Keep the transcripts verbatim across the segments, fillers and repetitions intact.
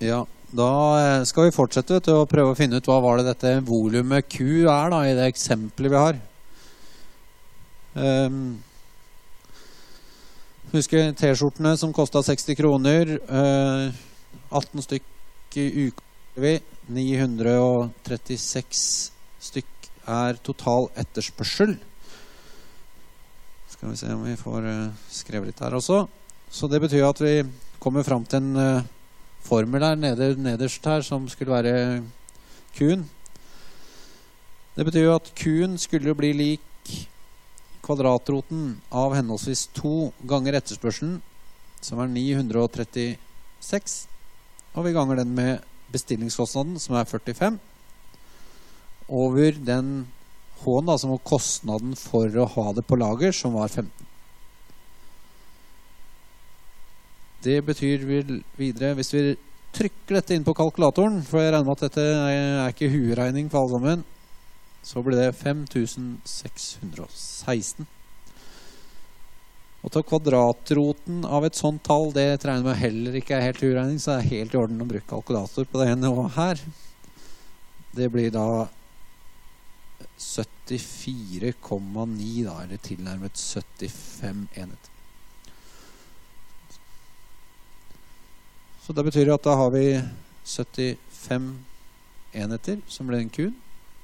Ja, da skal vi fortsette til å prøve å finne ut hva var det dette volumet Q er da, i det eksempelet vi har. Um, husker T-skjortene som kostet seksti kroner, uh, atten stykk i uka, ni hundre trettiseks stykk er total etterspørsel. Skal vi se om vi får uh, skrevet litt her også. Så det betyr at vi kommer frem til en uh, formel her neder, nederst her som skulle være Q-en. Det betyr jo at Q-en skulle bli lik kvadratroten av henholdsvis to ganger etterspørselen, som er ni hundre trettiseks, og vi ganger den med bestillingskostnaden, som er førtifem, over den H-en da, som var kostnaden for å ha det på lager, som var femten. Det betyr videre, hvis vi trykker dette inn på kalkulatoren, for jeg regner med at dette er ikke hueregning for alle sammen, så blir det fem tusen seks hundre seksten. Og ta kvadratroten av et sånt tall, det regner med heller ikke er helt hueregning, så det er helt i orden å bruke kalkulator på det ene og her. Det blir da syttifire komma ni da, eller tilnærmet syttifem enheter. Så det betyr at da har vi syttifem enheter, som ble en Q-en.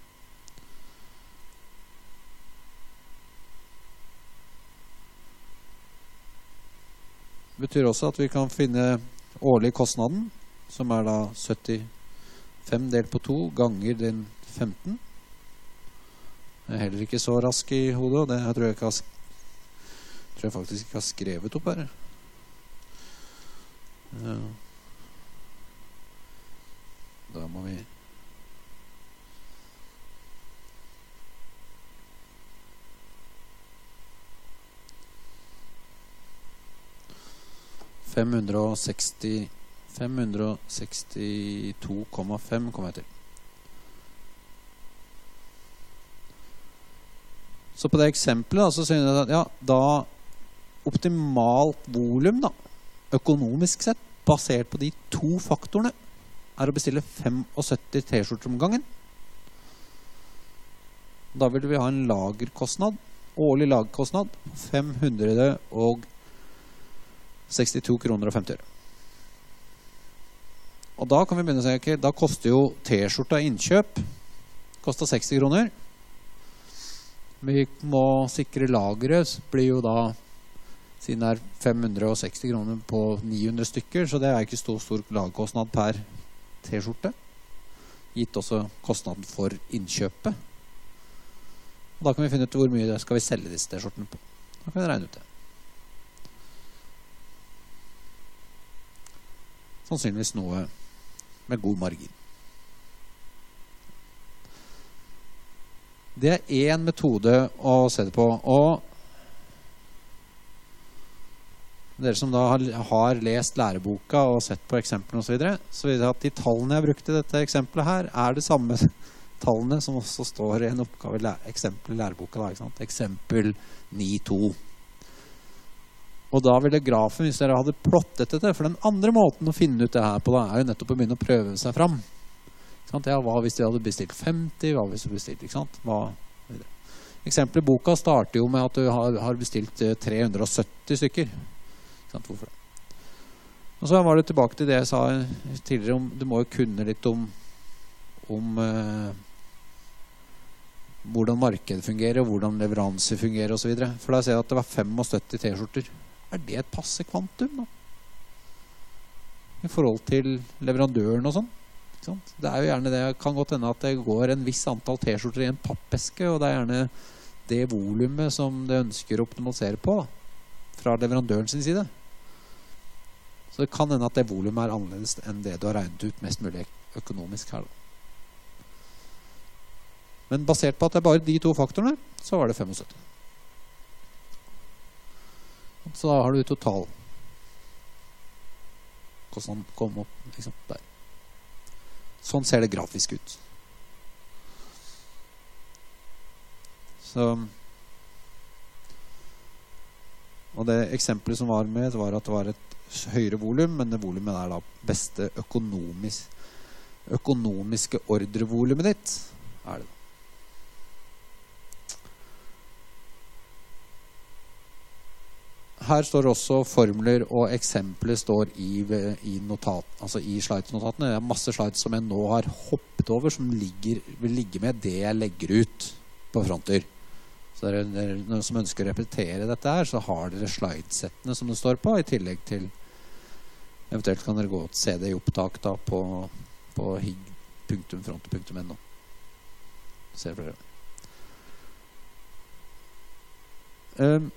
Det betyr også at vi kan finne årlig kostnaden, som er da syttifem delt på to ganger den femten. Jeg er heller ikke så rask i hodet, og det jeg tror jeg, ikke har, tror jeg faktisk ikke har skrevet opp her. Ja. Da må vi fem hundre seksti fem hundre sekstito komma fem kommer jeg til. Så på det eksempelet da, så synes jeg at ja, da optimalt volum da, økonomisk sett, basert på de to faktorene, er å bestille syttifem T-skjorter om gangen. Da vil vi ha en lagerkostnad, årlig lagerkostnad, fem hundre sekstito kroner og femti øre. Og da kan vi begynne å si, okay, da koster jo T-skjorta innkjøp, kostet seksti kroner. Vi må sikre lageret, blir jo da, siden det er fem hundre seksti kroner på ni hundre stykker, så det er ikke stor, stor lagerkostnad per T-skjorte, gitt også kostnaden for innkjøpet. Og da kan vi finne ut hvor mye det skal vi selge disse T-skjortene på. Da kan vi regne ut det. Sannsynligvis noe med god margin. Det er en metode å se det på, og dere som da har, har lest læreboka og sett på eksemplene og så videre, så vil jeg at de tallene jeg brukte i dette eksempelet her, er det samme tallene som også står i en oppgave i eksempel i læreboka. Da, ikke sant? Eksempel ni to. Og da ville grafen, hvis dere hadde plottet dette, for den andre måten å finne ut det her på da, er jo nettopp å begynne å prøve seg fram. Ikke sant? Ja, hva hvis de hadde bestilt femti, hva hvis de bestilt, ikke sant? Hva videre. Eksempelet i boka starter jo med at du har, har bestilt tre hundre sytti stykker. Hvorfor det? Og så var det tilbake til det jeg sa tidligere om, du må jo kunne litt om om eh, hvordan markedet fungerer og hvordan leveranser fungerer og så videre. For da ser jeg at det var syttifem T-skjorter. Er det et passe kvantum da? I forhold til leverandøren og sånn? Ikke sant? Det er jo gjerne det, kan godt hende at det går en viss antall T-skjorter i en pappeske, og det er gjerne det volumet som det ønsker å optimalisere på da, fra leverandøren sin side. Så det kan hende at det volumet er annerledes enn det du har regnet ut mest mulig økonomisk her da. Men basert på at det er bare de to faktorene, så var det syttifem. Så da har du total kostnaden kom opp liksom der. Sånn ser det grafisk ut. Så Og det eksempelet som var med var at det var et høyere volum, men det volumet er da beste økonomisk, økonomiske ordrevolumet ditt, er det. Her står også formler og eksempler står i, i, notat, altså i slidesnotatene. Det er masse slides som jeg nå har hoppet over, som ligger, vil ligge med det jeg legger ut på fronter. Så dere, dere, noen som ønsker å repetere dette her, så har dere slidesettene som det står på, i tillegg til, eventuelt kan dere gå og se det i opptak da på, på higg punktum fronter punktum no. Ser dere. Um,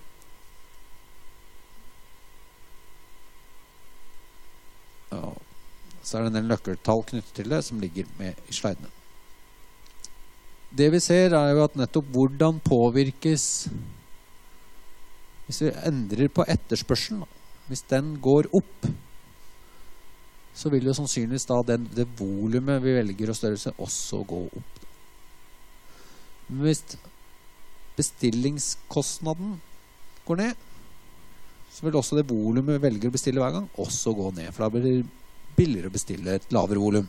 Ja, så er det en del nøkkeltall knyttet til det som ligger med i slidene. Det vi ser er jo at nettopp hvordan påvirkes, hvis vi endrer på etterspørselen, hvis den går opp, så vil jo sannsynligvis da den, det volumet vi velger å størrelse også gå opp. Men hvis bestillingskostnaden går ned, så vil også det volumet vi velger å bestille hver gang også gå ned, for da blir det billigere å bestille et lavere volum.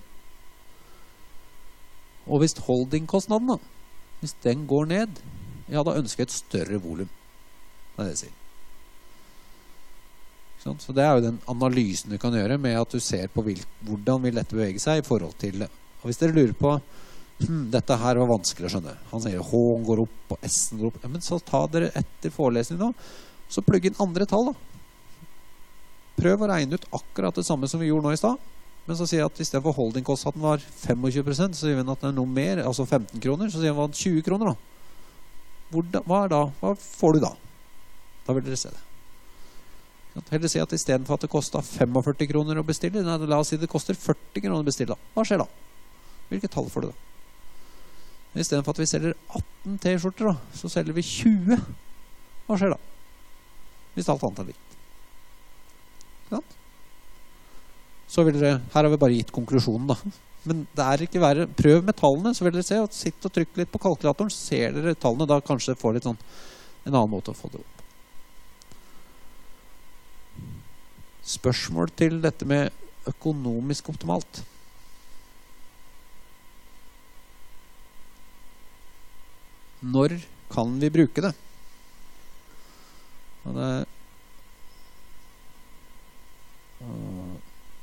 Og hvis holdingkostnaden da, hvis den går ned, ja, da ønsker jeg et større volum. Det er det jeg sier. Så det er jo den analysen du kan gjøre med at du ser på hvil, hvordan vil dette bevege seg i forhold til det. Og hvis dere lurer på, hm, dette her var vanskelig å skjønne. Han sier H-en går opp og S-en går opp. Ja, men så ta dere etter forelesningen nå, så plugg inn andre tall da. Prøv å regne ut akkurat det samme som vi gjorde nå i sted. Men så sier jeg at i stedet for holdingkostnaden var tjuefem prosent, så sier vi at det er noe mer, altså femten kroner, så sier vi at tjue kroner da. Hvor, hva er da? Hva får du da? Da vil dere se det. Heller si at i stedet for at det kostet førtifem kroner å bestille, nei, la oss si det koster førti kroner å bestille da. Hva skjer da? Hvilke tall får du da? I stedet for at vi selger atten T-skjorter da, så selger vi tjue. Hva skjer da? Hvis alt annet er likt. Sånn? Så vil dere, her har vi bare gitt konklusjonen da. Men det er ikke verre, prøv med tallene, så vil dere se, at sitt og trykk litt på kalkulatoren, så ser dere tallene, da kanskje får litt sånn, en annen måte å få det opp. Spørsmål til dette med økonomisk optimalt. Når kan vi bruke det? Og det uh,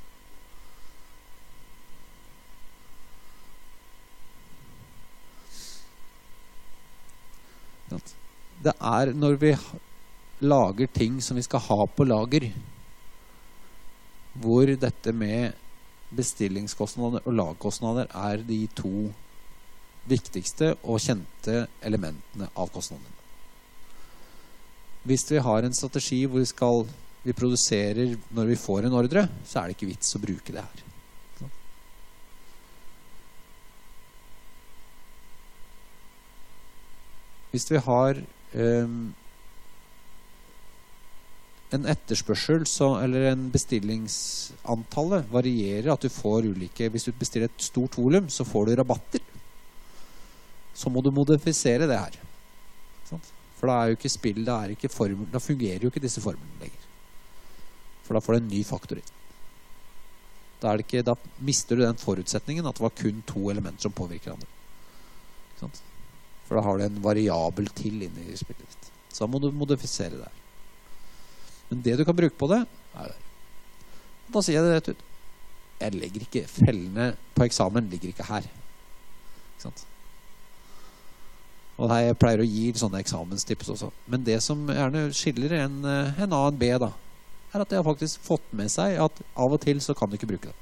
det er når vi lager ting som vi skal ha på lager, hvor dette med bestillingskostnader og lagkostnader er de to viktigste og kjente elementene av kostnadene. Hvis vi har en strategi hvor vi, skal, vi produserer når vi får en ordre, så er det ikke vits å bruke det her. Hvis vi har um, en etterspørsel så, eller en bestillingsantallet varierer, at du får ulike, hvis du bestiller et stort volum, så får du rabatter. Så må du modifisere det her. Sant? For da er jo ikke spill, da, er ikke formel, da fungerer jo ikke disse formlene lenger. For da får du en ny faktor inn. Da, er det ikke, da mister du den forutsetningen at det var kun to elementer som påvirker andre. Sant? For da har du en variabel til inne i spillet ditt. Så da må du modifisere det her. Men det du kan bruke på det, er det. Da sier jeg det rett ut. Jeg legger ikke fellene på eksamen, ligger ikke her. Ikke sant? Og her jeg pleier å gi sånne eksamenstips også. Men det som gjerne skiller en, en A og en B da, er at jeg har faktisk fått med seg at av og til så kan du ikke bruke det.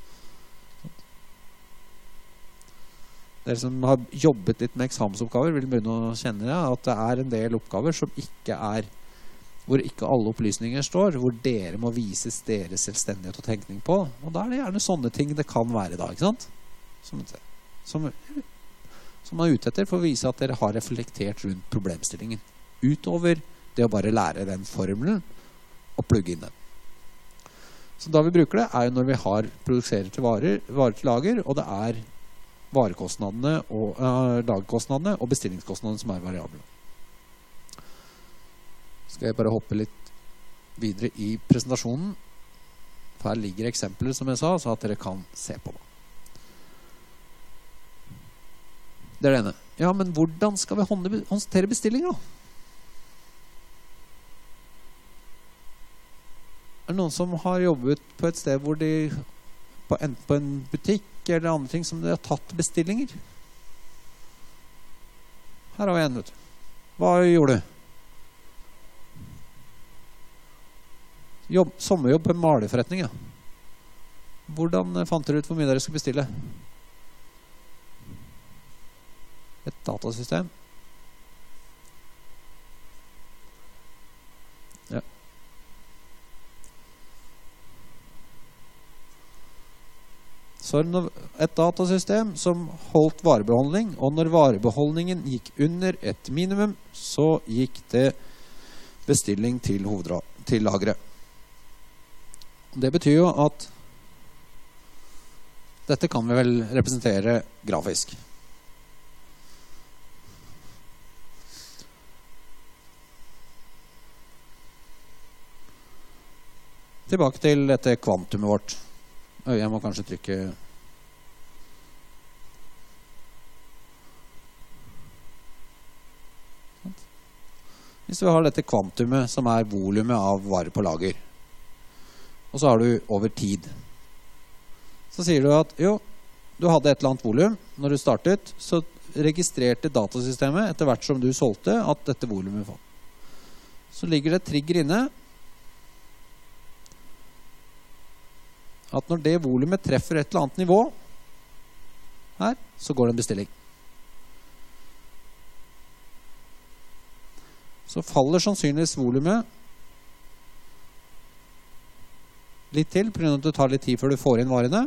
Dere som har jobbet litt med eksamensoppgaver vil begynne å kjenne ja, at det er en del oppgaver som ikke er, hvor ikke alle opplysninger står, hvor dere må vises deres selvstendighet og tenkning på. Og da er det gjerne sånne ting det kan være da, ikke sant? Som, som, som man er ute etter for å vise at dere har reflektert rundt problemstillingen. Utover det å bare lære den formelen og plugge inn den. Så da vi bruker det er jo når vi har produserer til varer, varer til lager, og det er varekostnadene og uh, lagerkostnadene og bestillingskostnadene som er variable. Skal jeg bare hoppe litt videre i presentasjonen. For her ligger eksempler, som jeg sa, så at dere kan se på det. Det er det ene. Ja, men hvordan skal vi håndtere bestilling da? Er det noen som har jobbet på et sted hvor de, på, enten på en butikk eller andre ting, som de har tatt bestillinger? Her har vi en, vet du. Hva gjorde du? Jobb, sommerjobb på en malerforretning, ja. Hvordan fant dere ut hvor mye dere skulle bestille? Et datasystem. Ja. Så et datasystem som holdt varebeholdning, og når varebeholdningen gikk under et minimum, så gikk det bestilling til, til lageret. Det betyr jo at dette kan vi vel representere grafisk. Tilbake til dette kvantumet vårt. Jeg må kanskje trykke... Hvis vi har dette kvantumet som er volumet av varer på lager, og så har du over tid, så sier du at jo, du hadde et eller annet volum. Når du startet, så registrerte datasystemet etter hvert som du solgte at dette volumet fant. Så ligger det trigger inne at når det volumet treffer et eller annet nivå her, så går det en bestilling. Så faller sannsynligvis volumet litt til, på grunn av at det tar litt tid før du får inn varene.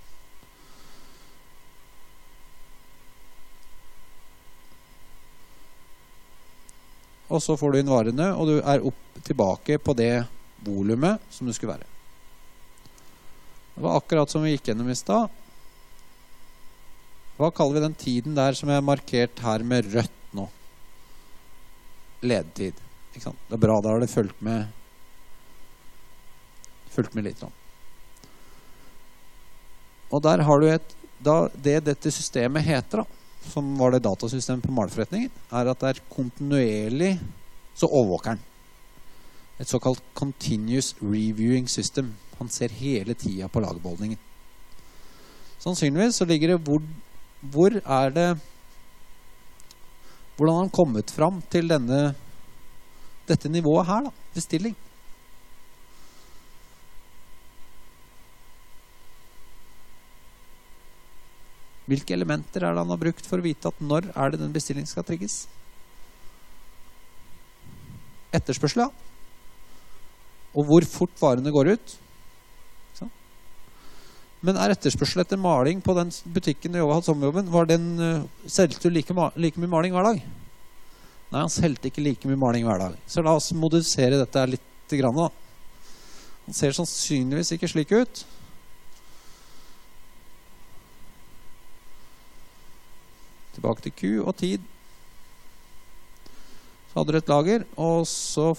Og så får du inn varene, og du er opp tilbake på det volumet som du skulle være. Det var akkurat som vi gikk gjennom i sted. Hva kaller vi den tiden der som er markert her med rødt nå? Ledetid. Ikke sant? Det er bra, da har det fulgt med, fulgt med litt. Og der har du et, da, det dette systemet heter, da, som var det datasystemet på malerforretningen, er at det er kontinuerlig, så overvåker den. Et såkalt continuous reviewing system. Han ser hele tiden på lagerbeholdningen. Sannsynligvis så ligger det hvor, hvor er det hvordan har han kommet fram til denne dette nivået her da, bestilling. Hvilke elementer er det han har brukt for å vite at når er det den bestillingen skal trigges? Etterspørsel, ja. Og hvor fort varene går ut. Men er etterspørsel etter maling på den butikken du hadde sommerjobben, var den, uh, selte du like, like mye maling hver dag? Nei, han selte ikke like mye maling hver dag. Så la oss modifisere dette litt grann da. Han ser sannsynligvis ikke slik ut. Tilbake til Q og tid. Så hadde du et lager, og så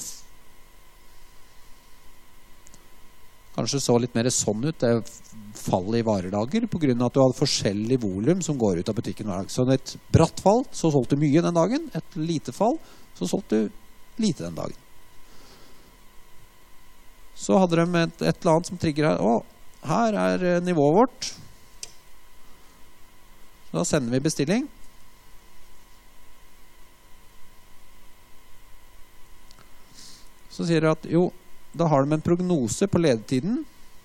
kanskje så litt mer sånn ut, det fall i varelager, på grunn av at du hadde forskjellig volum som går ut av butikken hver dag. Så et bratt fall, så solgte du mye den dagen. Et lite fall, så solgte du lite den dagen. Så hadde de et, et eller annet som trigger her. Å, her er nivået vårt. Da sender vi bestilling. Så sier de at jo, da har de en prognose på ledetiden.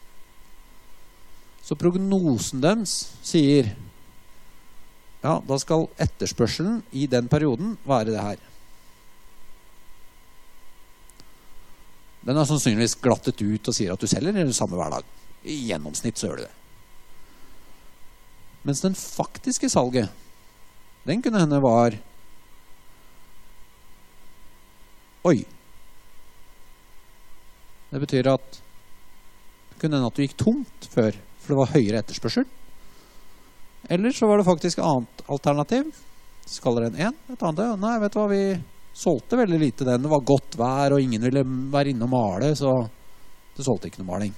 Så prognosen deres sier ja, da skal etterspørselen i den perioden være det her. Den er sannsynligvis glattet ut og sier at du selger det samme hver dag. I gjennomsnitt så gjør du det. Mens den faktiske salget, den kunne hende var oi. Det betyr at det kunne hende at du gikk tomt før, for det var høyere etterspørsel. Eller så var det faktisk et annet alternativ. Så kaller det en en, et annet, nei, vet du hva, vi, solgte veldig lite den. Det var godt vær, og ingen ville være inne og male, så det solgte ikke noe maling.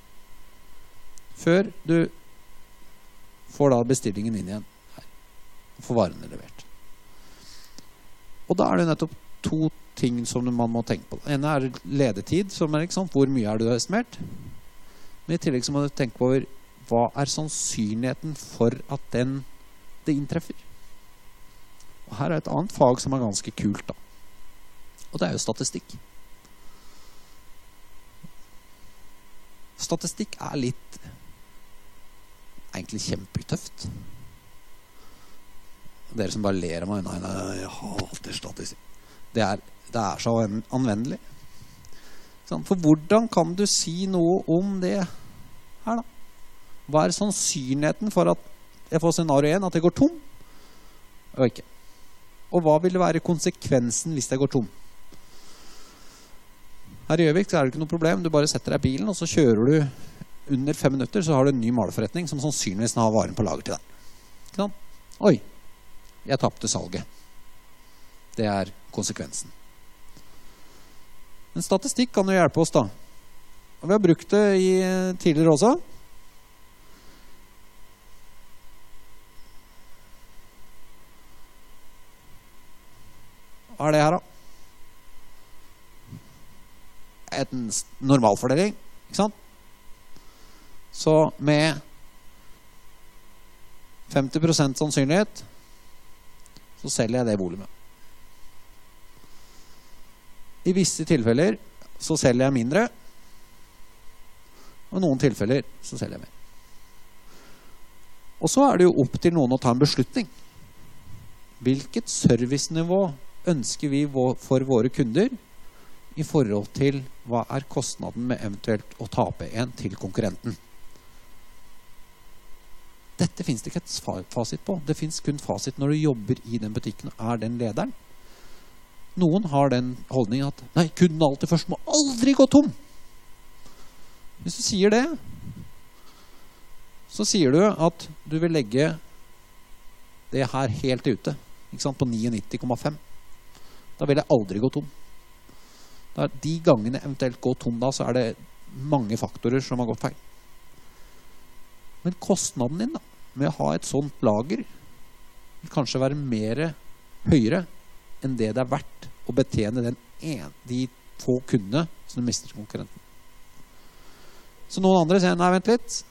Før du får da bestillingen inn igjen her, og får varene levert. Og da er det nettopp to ting som man må tenke på. Det ene er ledetid, som er, ikke sant? Hvor mye er det du har estimert? Men i tillegg så må du tenke på hva er sannsynligheten for at den, det inntreffer. Og her er et annet fag som er ganske kult da. Og det er jo statistikk. Statistikk er litt egentlig kjempetøft. Dere som bare ler av meg, nei, nei, jeg hater statistikk. Det er, det er så anvendelig. For hvordan kan du si noe om det her da? Hva er sannsynligheten for at jeg får scenario én, at jeg går tom? Og ikke. Og hva vil være konsekvensen hvis jeg går tom? Her i Gjøvik så er det ikke noe problem. Du bare setter deg i bilen, og så kjører du under fem minutter, så har du en ny maleforretning som sannsynligvis har varen på lager til deg. Ikke sant? Oi, jeg tappte salget. Det er konsekvensen. Men statistikk kan jo hjelpe oss da. Og vi har brukt det i tidligere også. Hva er det her da? En normalfordeling, ikke sant? Så med femti prosent sannsynlighet så selger jeg det volumet. I visse tilfeller så selger jeg mindre, og i noen tilfeller så selger jeg mer. Og så er det jo opp til noen å ta en beslutning. Hvilket servicenivå ønsker vi for våre kunder i forhold til hva er kostnaden med eventuelt å tape en til konkurrenten? Dette finnes det ikke et fasit på. Det finnes kun fasit når du jobber i den butikken og er den lederen. Noen har den holdningen at nei, kunden alltid først må aldri gå tom. Hvis du sier det, så sier du at du vil legge det her helt ute, ikke sant, på nittini komma fem. Da vil jeg aldri gå tom. Da, de gangene eventuelt går tom da, så er det mange faktorer som har gått feil. Men kostnaden din da, med å ha et sånt lager, vil kanskje være mer høyere enn det det er verdt å betjene den en, de få kundene som du mister konkurrenten. Så noen andre sier, nei, vent litt.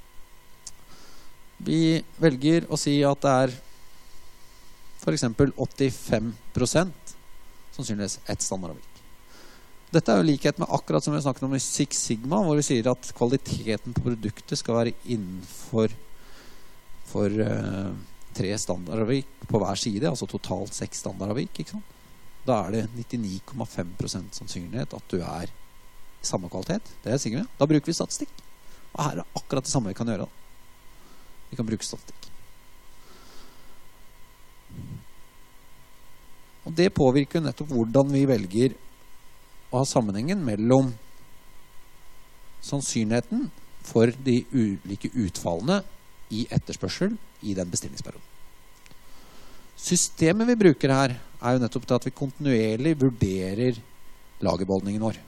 Vi velger å si at det er for eksempel åttifem prosent sannsynligvis et standardavvik. Dette er jo likhet med akkurat som vi snakket om i Six Sigma, hvor vi sier at kvaliteten på produktet skal være innenfor for, uh, tre standardavvik på hver side, altså totalt seks standardavvik, ikke sant? Da er det nittini komma fem prosent sannsynlighet at du er i samme kvalitet. Det er sikkert. Da bruker vi statistikk. Og her er det akkurat det samme vi kan gjøre da. Vi kan bruke statistikk. Og det påvirker nettopp hvordan vi velger å ha sammenhengen mellom sannsynligheten for de ulike utfallene i etterspørsel i den bestillingsperioden. Systemet vi bruker her er jo nettopp til at vi kontinuerlig vurderer lagerbeholdningen vår.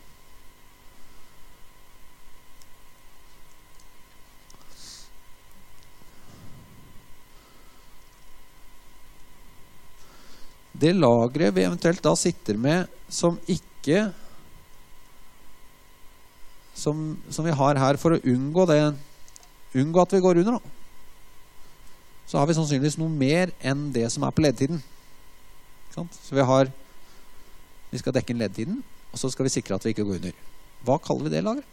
Det lageret vi eventuelt da sitter med som ikke som, som vi har her for å unngå det unngå at vi går under da, så har vi sannsynligvis noe mer enn det som er på ledetiden. Så vi har vi skal dekke inn ledetiden, og så skal vi sikre at vi ikke går under. Hva kaller vi det lageret?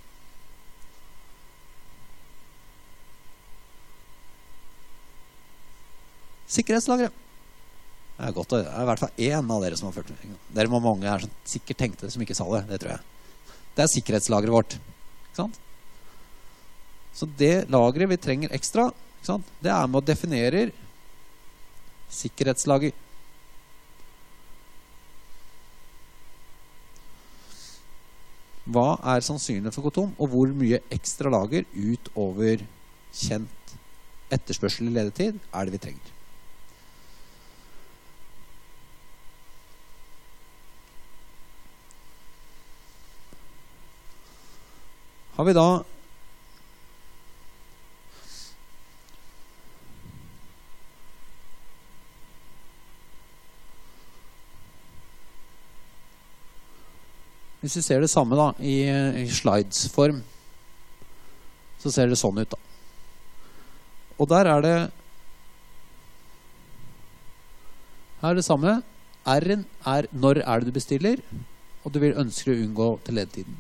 Sikkerhetslageret. Det er godt, det er i hvert fall en av dere som har ført det. Dere må mange her som sikkert tenkte det, som ikke sa det, det tror jeg. Det er sikkerhetslageret vårt. Ikke sant? Så det lageret vi trenger ekstra, ikke sant? Det er med å definere sikkerhetslager. Hva er sannsynlig for å gå tom, og hvor mye ekstra lager utover kjent etterspørsel i ledetid er det vi trenger? har vi da Hvis vi ser det samme da, i, i slidesform, så ser det sånn ut da. Og der er det her er det samme. R-en er når er det du bestiller, og du vil ønske å unngå til ledetiden.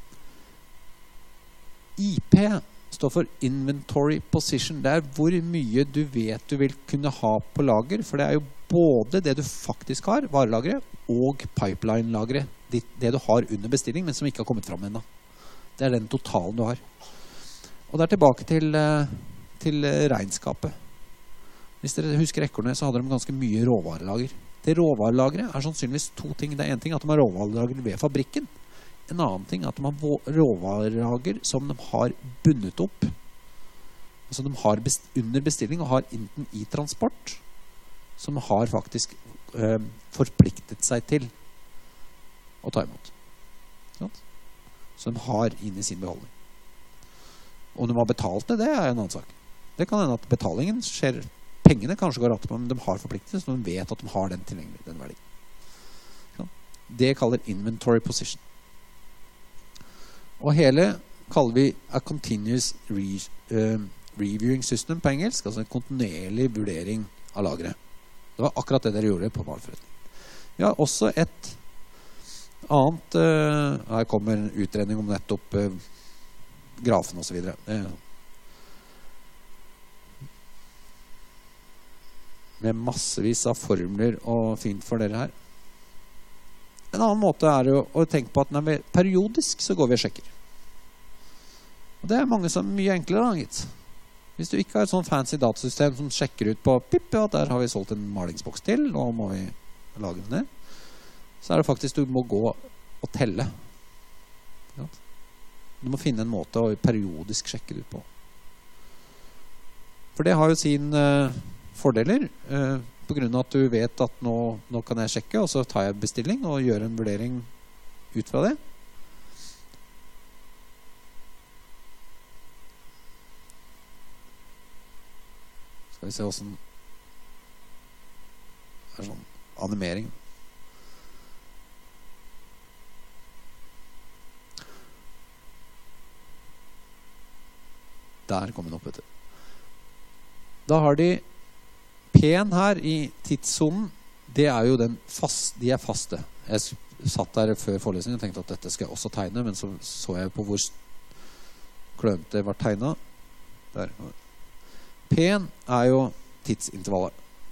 I P står for Inventory Position. Det er hvor mye du vet du vil kunne ha på lager, for det er jo både det du faktisk har, varelagret, og pipeline-lagret. Det, det du har under bestilling, men som ikke har kommet fram ennå. Det er den totalen du har. Og det er tilbake til, til regnskapet. Hvis dere husker Ekornes, så hadde de ganske mye råvarelager. Det råvarelagret er sannsynligvis to ting. Det er en ting at de har råvarelager ved fabrikken. En annen ting er at de har råvarelager som de har bundet opp. Altså de har best, under bestilling og har enten i transport, som de har faktisk øh, forpliktet seg til å ta imot. Som de har inn i sin beholdning. Om de har betalt det, det er en annen sak. Det kan hende at betalingen skjer, pengene kanskje går rett på, men de har forpliktet, så de vet at de har den tilgjengelig, den verdien. Det kaller inventory position. Og hele kaller vi a continuous re, uh, reviewing system på engelsk, altså en kontinuerlig vurdering av lageret. Det var akkurat det dere gjorde på malforretning. Vi har også et annet, uh, her kommer en utredning om nettopp uh, grafen og så videre. Det, med massevis av formler og fint for dere her. En annen måte er jo å tenke på at når vi er periodisk så går vi og sjekker. Og det er mange som er mye enklere da, gitt. Hvis du ikke har et sånn fancy datasystem som sjekker ut på pip, ja, der har vi solgt en malingsboks til, nå må vi lage den ned. Så er det faktisk du må gå og telle. Ja. Du må finne en måte å periodisk sjekke det ut på. For det har jo sin uh, fordeler, uh, på grunn av at du vet at nå, nå kan jeg sjekke, og så tar jeg bestilling og gjør en vurdering ut fra det. Skal vi se hvordan det er sånn animering. Der kommer den opp, vet du. Da har de P-en her i tidssonen. Det er jo den fast, de er faste. Jeg satt der før forelesningen og tenkte at dette skal jeg også tegne, men så så jeg på hvor klønete det var tegnet. Der. P-en er jo tidsintervallet.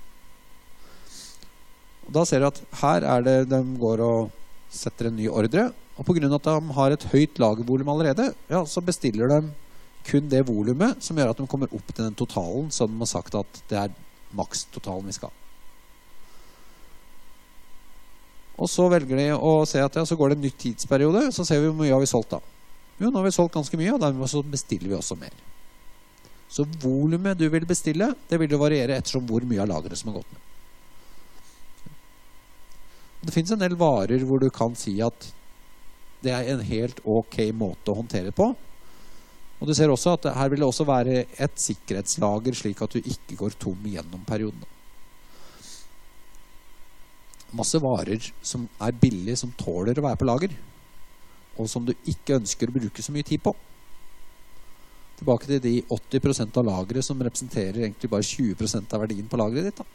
Og da ser du at her er det de går og setter en ny ordre, og på grunn av at de har et høyt lagervolum allerede, ja, så bestiller de kun det volumet som gjør at de kommer opp til den totalen som de har sagt at det er maks totalen vi skal. Og så velger de å se at ja, så går det en ny tidsperiode, så ser vi hvor mye har vi solgt da. Jo, nå har vi solgt ganske mye, og dermed så bestiller vi også mer. Så volumet du vil bestille, det vil jo variere ettersom hvor mye av lageret som har gått ned. Det finnes en del varer hvor du kan si at det er en helt ok måte å håndtere på. Og du ser også at her vil det også være et sikkerhetslager slik at du ikke går tom gjennom perioden. Masse varer som er billige, som tåler å være på lager, og som du ikke ønsker å bruke så mye tid på. Tilbake til de åtti prosent av lageret som representerer egentlig bare tjue prosent av verdien på lageret ditt. Da.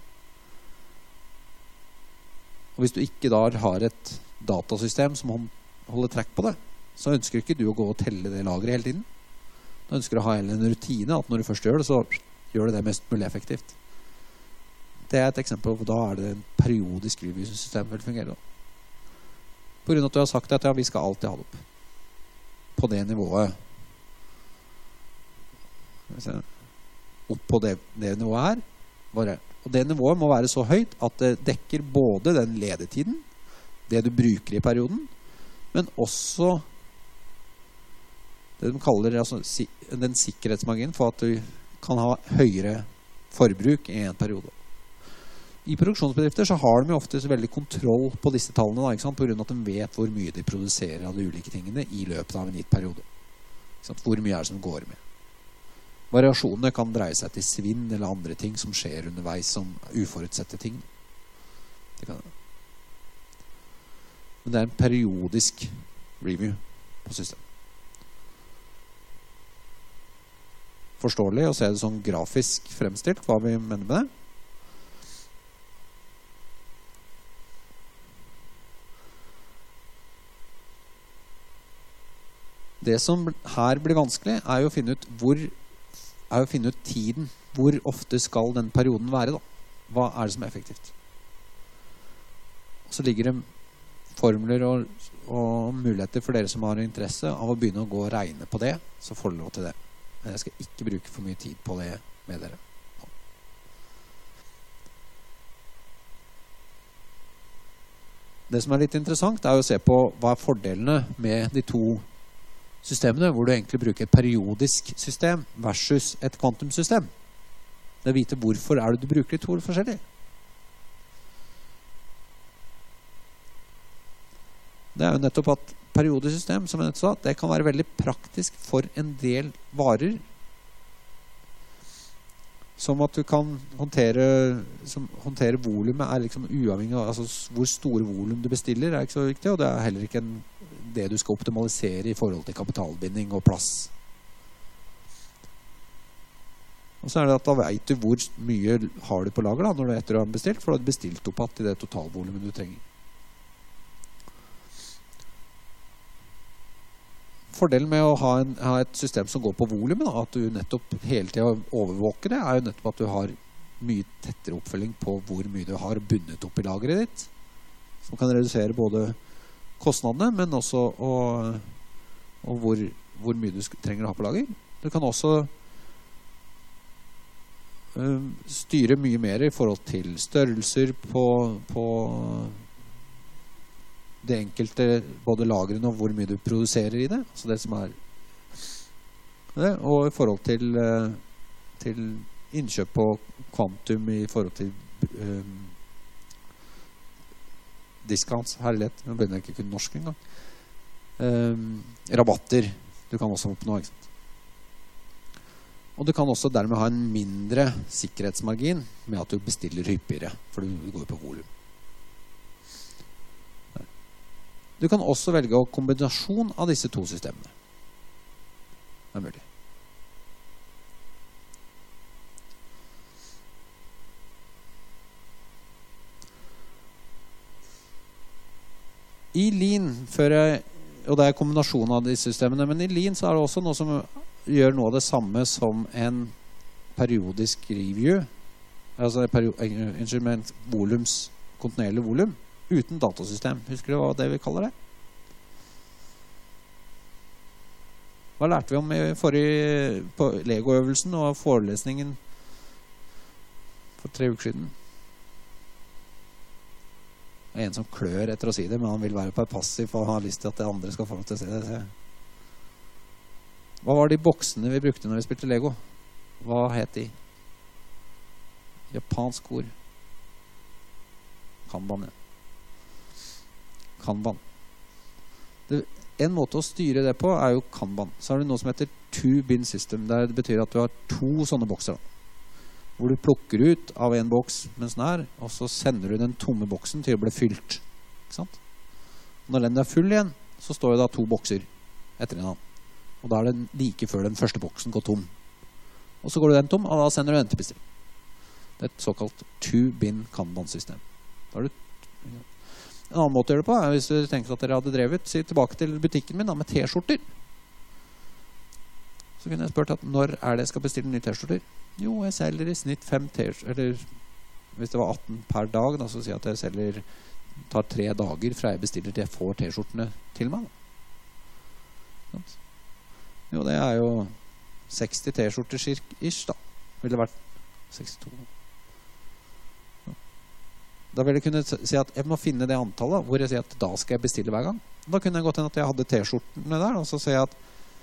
Og hvis du ikke da har et datasystem som holder trekk på det, så ønsker ikke du å gå og telle det lageret hele tiden. Da ønsker du å ha en rutine, at når du først gjør det, så gjør du det mest mulig effektivt. Det er et eksempel på da er det en periodisk review-system vil fungere. Da. På grunn av at du har sagt at ja, vi skal alltid ha det opp. På det nivået. Opp på det, det nivået her. Bare. Og det nivået må være så høyt at det dekker både den ledetiden, det du bruker i perioden, men også det de kaller altså, den sikkerhetsmarginen for at du kan ha høyere forbruk i en periode. I produksjonsbedrifter så har de jo ofte veldig kontroll på disse tallene, da, ikke sant? På grunn av at de vet hvor mye de produserer av de ulike tingene i løpet av en gitt periode. Hvor mye er det som går med? Variasjonene kan dreie seg til svinn eller andre ting som skjer underveis som uforutsette ting. Det kan det. Men det er en periodisk review på systemet. Forståelig å se det sånn grafisk fremstilt, hva vi mener med det. Det som her blir vanskelig er jo å finne ut hvor er å finne ut tiden. Hvor ofte skal den perioden være da? Hva er det som er effektivt? Og så ligger det formler og, og muligheter for dere som har interesse av å begynne å gå og regne på det, så får dere lov til det. Men jeg skal ikke bruke for mye tid på det med dere. Det som er litt interessant er å se på hva er fordelene med de to systemene, hvor du egentlig bruker et periodisk system versus et kvantumsystem. Det er å vite hvorfor er det du bruker de to forskjellige. Det er jo nettopp at periodesystem, som jeg sa, det kan være veldig praktisk for en del varer. Som at du kan håndtere, som håndtere volumet er liksom uavhengig av altså hvor store volum du bestiller er ikke så viktig, og det er heller ikke en, det du skal optimalisere i forhold til kapitalbinding og plass. Og så er det at da vet du hvor mye har du på lager da, når du etter å ha bestilt, for da har du bestilt opp at i det totalvolumet du trenger. Fordelen med å ha, en, ha et system som går på volumet, da, at du nettopp hele tiden overvåker det, er jo nettopp at du har mye tettere oppfølging på hvor mye du har bundet opp i lageret ditt, som kan redusere både kostnadene, men også og, og hvor, hvor mye du trenger å ha på lager. Du kan også um, styre mye mer i forhold til størrelser på, på det enkelte, både lagrene og hvor mye du produserer i det, så det som er det, og i forhold til, til innkjøp på kvantum i forhold til um, discounts, herlighet, nå begynner jeg ikke kun norsk engang. Um, rabatter, du kan også oppnå, ikke sant? Og du kan også dermed ha en mindre sikkerhetsmargin med at du bestiller hyppigere, for du går på volum. Du kan også velge en kombinasjon av disse to systemene. Det er mulig. I Lean, før jeg, og det er kombinasjonen av disse systemene, men i Lean så er det også noe som gjør noe av det samme som en periodisk review, altså instrument volums, kontinuerlig volum, uten datasystem. Husker du hva det vi kaller det? Hva lærte vi om i forrige på Lego-øvelsen og forelesningen for tre uker siden? Det er en som klør etter å si det, men han vil være på passiv og har lyst til at det andre skal få lov til å se det. Hva var de boksene vi brukte når vi spilte Lego? Hva het de? Japansk ord. Kanban, ja. Kanban. Det, en måte å styre det på er jo Kanban. Så har du noe som heter two-bin system. Det betyr at du har to sånne bokser da, hvor du plukker ut av en boks mens den er, og så sender du den tomme boksen til å bli fylt. Ikke sant? Når den er full igjen, så står det da to bokser etter en annen. Og da er det like før den første boksen går tom. Og så går du den tom, og da sender du den til bestilling. Det er et såkalt two-bin Kanban-system. Da har du en annen måte å gjøre det på er hvis du tenker at dere hadde drevet si tilbake til butikken min da, med t-skjorter. Så kunne jeg spørt at når er det jeg skal bestille nye t-skjorter? Jo, jeg selger i snitt fem t-skjorter, eller hvis det var atten per dag, da, så sier jeg at jeg selger, tar tre dager fra jeg bestiller til jeg får t-skjortene til meg. Da. Jo, det er jo seksti t-skjorter ish da. Ville det vært sekstito. Da ville jeg kunne si at jeg må finne det antallet hvor jeg sier at da skal jeg bestille hver gang. Da kunne jeg gått inn at jeg hadde t-skjortene der, og så sier jeg at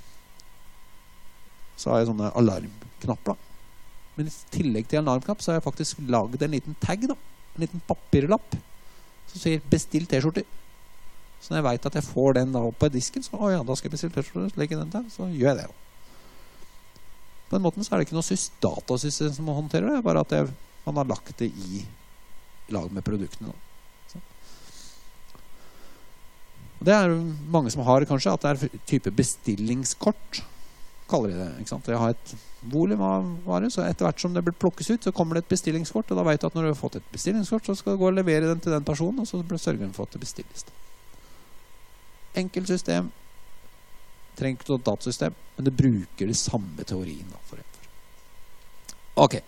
så har jeg sånne alarmknapper da. Men i tillegg til alarmknapp så har jeg faktisk laget en liten tag da, en liten papirlapp som sier bestill t-skjorter. Så når jeg vet at jeg får den da opp på disken, så å ja, da skal jeg bestille tørrskjorte, så legger jeg den der, så gjør jeg det. På den måten så er det ikke noe datasystem som håndterer det, bare at jeg, man har lagt det i lag med produktene. Så. Det er mange som har kanskje, at det er type bestillingskort, kaller de det, ikke sant? Jeg har et volum av varer, så etter hvert som det blir plukkes ut, så kommer det et bestillingskort, og da vet du at når du har fått et bestillingskort, så skal du gå og levere den til den personen, og så sørger den for at det bestilles. Enkelt system, trenger ikke noe datasystem, men det bruker det samme teorien da, for en. Ok.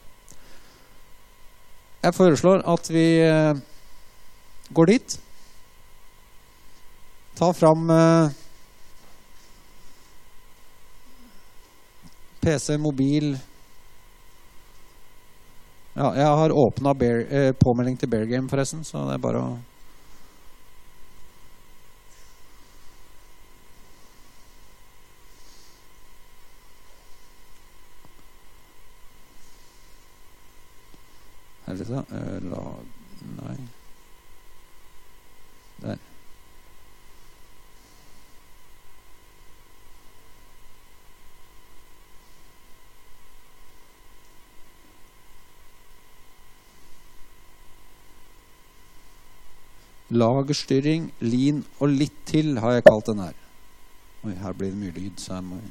Jeg foreslår at vi eh, går dit. Ta fram eh, P C, mobil. Ja, jeg har åpnet bear, eh, påmelding til Bear Game forresten, så det er bare å Her litt da, la, nei, der. Lagerstyring, lean og litt til har jeg kalt den her. Oi, her blir det mye lyd, så jeg må...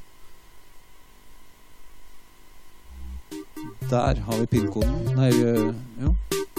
Der har vi pin-koden. Nei, jo.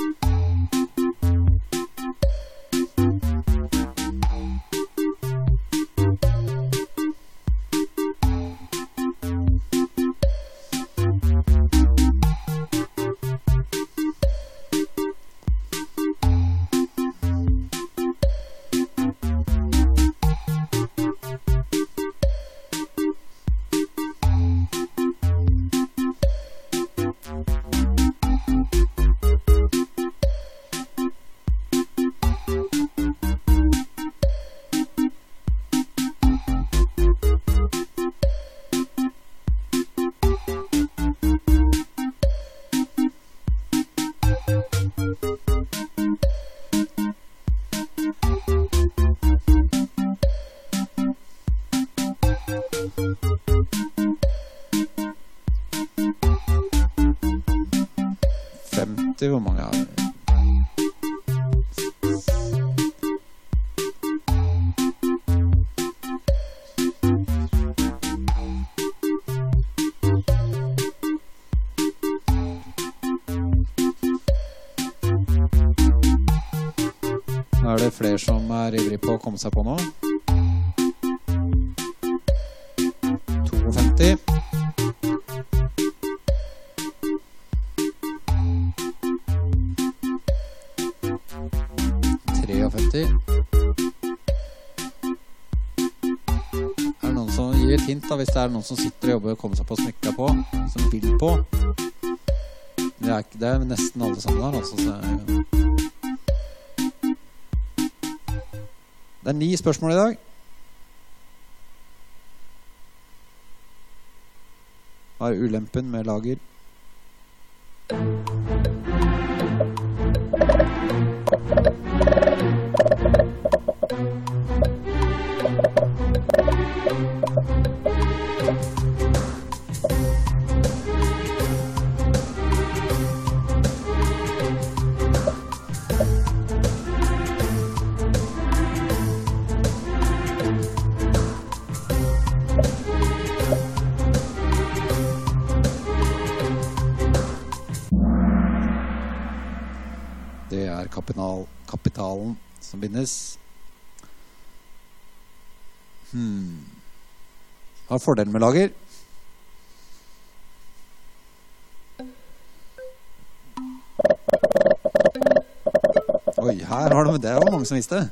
Hvor mange er det? Er det flere som er ivrig på å komme seg på nå? femti to. femti. Er det noen som gir et hint da, hvis det er noen som sitter og jobber og kommer seg på og smekker på, som vil på? Det er, det er nesten alle sammen her, altså. Så er, det er ni spørsmål i dag. Hva er ulempen med lager? Kapital, kapitalen som bindes. Hmm. Hva er fordelen med lager? Oi, her har du med det. Det var mange som visste.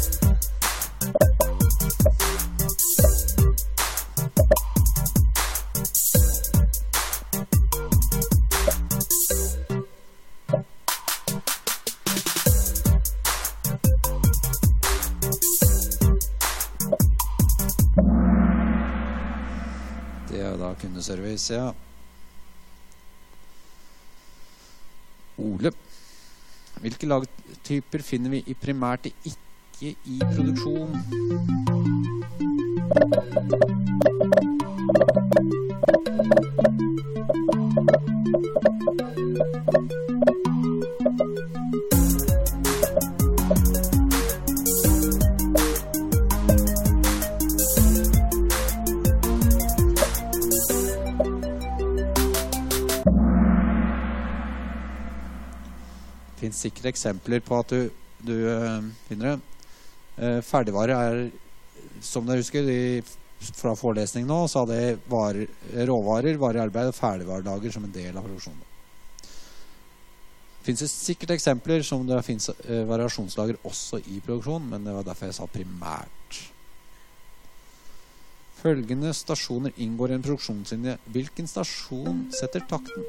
Kundeservice, ja. Ole. Hvilke lagtyper finner vi i primært i ikke i produksjon. Det finnes sikkert eksempler på at du, du uh, finner det. Uh, ferdigvare er, som dere husker, de, fra forelesning nå, så hadde varer, råvarer, varearbeid og ferdigvarelager som en del av produksjonen. Det finnes sikkert eksempler som det finnes uh, variasjonslager også i produksjon, men det var derfor jeg sa primært. Følgende stasjoner inngår i en produksjonslinje. Hvilken stasjon setter takten?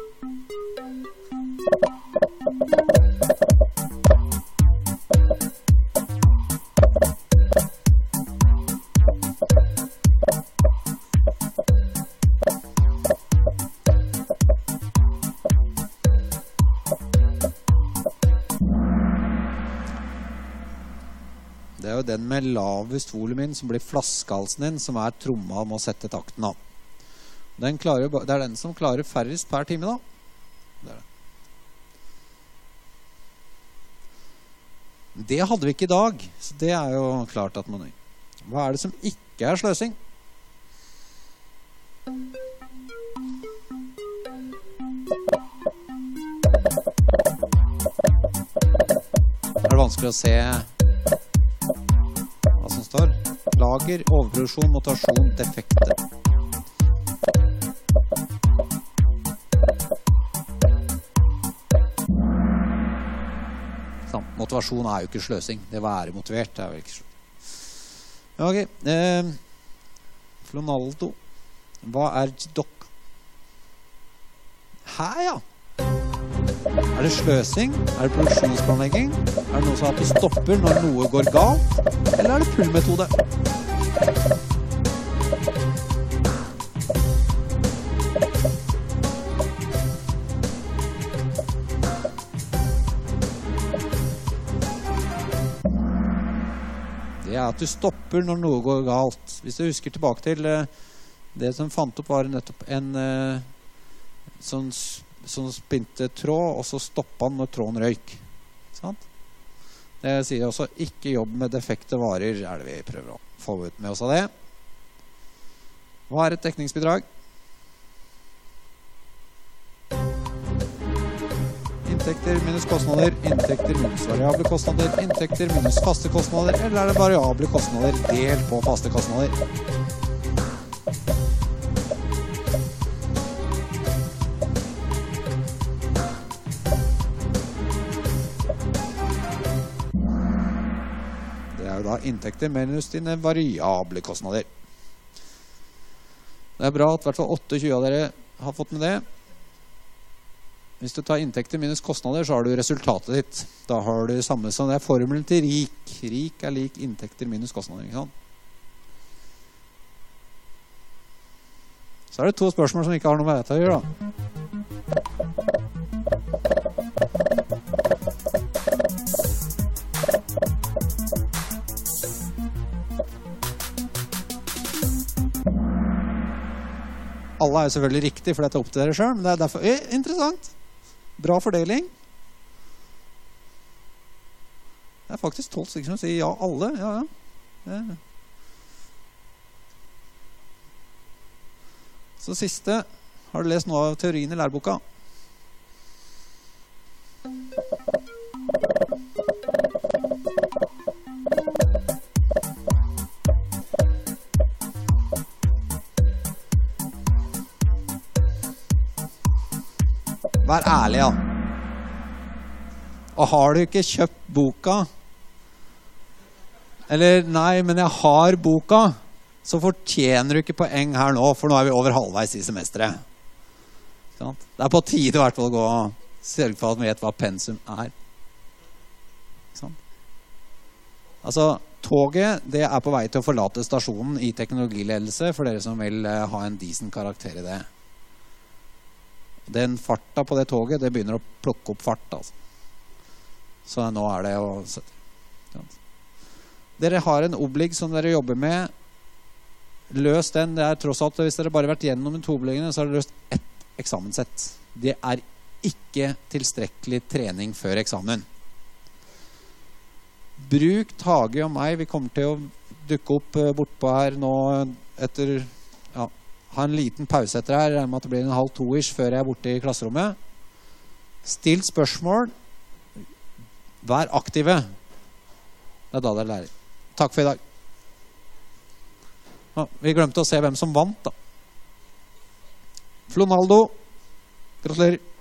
Det er jo den med lavest volumin som blir flaskehalsen din, som er tromma om å sette takten av. Den klarer, det er den som klarer færrest per time da. Det er det. Det hadde vi ikke i dag, så det er jo klart at man... Hva er det som ikke er sløsing? Det er vanskelig å se hva som står. Lager, overproduksjon, motivasjon, defekter. Motivasjon er jo ikke sløsing. Det å være motivert det er jo ikke sløsing. Ok. Eh, Flonaldo. Hva er dokk? Her, ja. Er det sløsing? Er det produksjonsplanlegging? Er det noe som at du stopper når noe går galt? Eller er det pull-metode? Det er at du stopper når noe går galt. Hvis du husker tilbake til uh, det som fant opp var nettopp en uh, sånn, sånn spinte tråd, og så stoppet han når tråden røyk. Sant? Det sier også ikke jobb med defekte varer, er det vi prøver å få ut med oss av det. Hva er et dekningsbidrag? Inntekter minus kostnader, inntekter minus variable kostnader, inntekter minus faste kostnader, eller er det variable kostnader delt på faste kostnader? Det er jo da inntekter minus dine variable kostnader. Det er bra at i hvert fall tjueåtte av dere har fått med det. Hvis du tar inntekter minus kostnader, så har du resultatet ditt. Da har du samme som det er formelen til rik. Rik er lik inntekter minus kostnader, ikke sant? Så er det to spørsmål som ikke har noe med dette å gjøre, da. Alle er jo selvfølgelig riktig, for dette er opp til dere selv, men det er derfor eh, interessant. Bra fordeling. Det er faktisk tolv stykker som sier ja, alle. Ja, ja. Ja. Så siste, har du lest noe av teorien i læreboka? Vær ærlig, ja. Og har du ikke kjøpt boka, eller nei, men jeg har boka, så fortjener du ikke poeng her nå, for nå er vi over halvveis i semesteret. Det er på tide i hvert fall å gå og sørge for at vi vet hva pensum er. Altså, toget, det er på vei til å forlate stasjonen i teknologiledelse, for dere som vil ha en decent karakter i det. Den farta på det toget, det begynner å plukke opp fart, altså. Så nå er det å... Dere har en oblig som dere jobber med. Løs den. Det er tross alt, hvis dere bare har vært gjennom de to obliggene, så har dere løst ett eksamenssett. Det er ikke tilstrekkelig trening før eksamen. Bruk Tage og meg. Vi kommer til å dukke opp bortpå her nå etter, ja, ha en liten pause etter her. Jeg regner med at det blir en halv to-ish før jeg er borte i klasserommet. Still spørsmål. Vær aktive. Det er da dere lærer. Takk for i dag. Ja, vi glemte å se hvem som vant da. Flonaldo. Gratulerer.